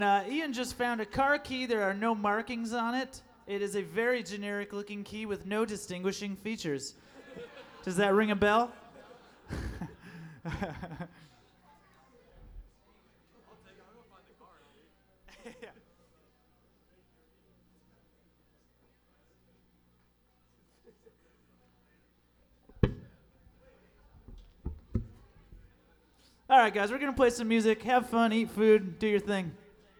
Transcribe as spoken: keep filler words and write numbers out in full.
Uh, Ian just found a car key. There are no markings on it. It is a very generic looking key with no distinguishing features. Does that ring a bell? All right, guys, we're going to play some music. Have fun, eat food, do your thing.